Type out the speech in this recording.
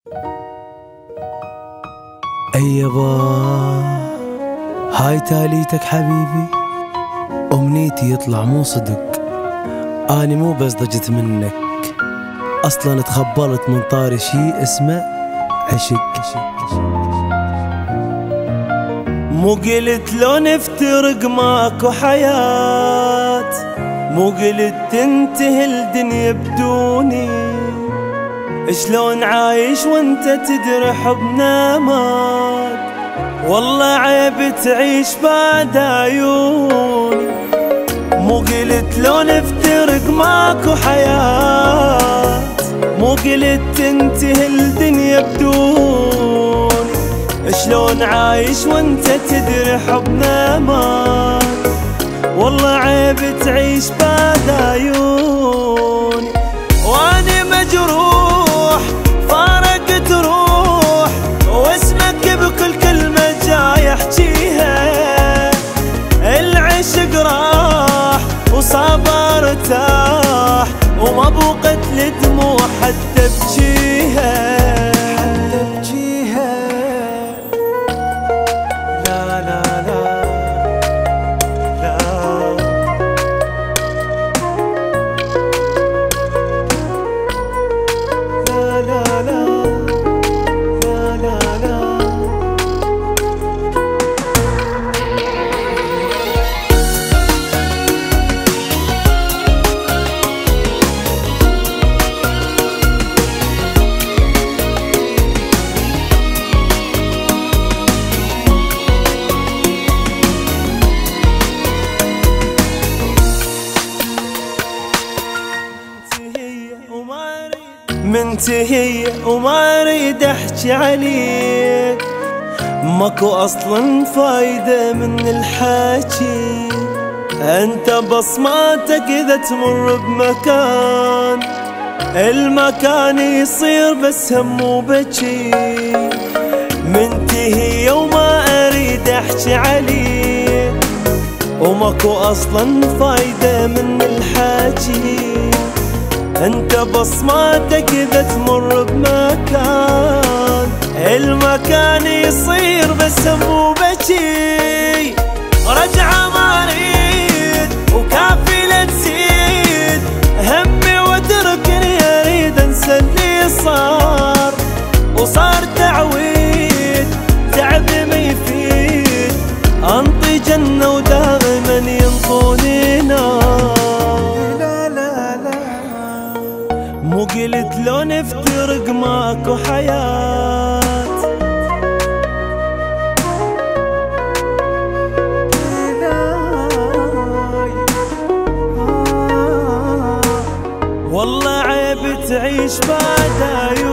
أيبا هاي تاليتك حبيبي، أمنيتي يطلع مو صدق، أني مو بس ضجت منك، أصلا تخبلت من طاري شي اسمه عشق. مو قلت لو نفترق ماكو حياة، مو قلت تنتهي الدنيا بدوني، شلون عايش وانت تدري حبنا مات، والله عيب تعيش بعد عيوني. مو قلت لو نفترق ماكو حياة، مو قلت تنتهي الدنيا بدوني، شلون عايش وانت تدري حبنا مات، والله عيب تعيش بعد عيوني. واني مجروح فارقت روح، واسمك بكل كلمة جاي احجيها، العشق راح وصابر ارتاح، وما بوقت لدموع حتى ابجيها. لا لا لا منتهية وما اريد احكي عليك، ماكو اصلا فايدة من الحكي، انت بصماتك اذا تمر بمكان، المكان يصير بس هم وبكي. منتهية وما اريد احكي عليك، وماكو اصلا فايدة من الحكي، انت بصماتك اذا تمر بمكان، المكان يصير بس هم وبكي. رجعة ما اريد وكافي لا تزيد همي واتركني، اريد انسى اللي صار، وصار تعويد تعب ما يفيد، انطي جنة ودائما ينطوني نار. مو قلت لو نفترق ماكو حياة، والله عيب تعيش بعد عيون.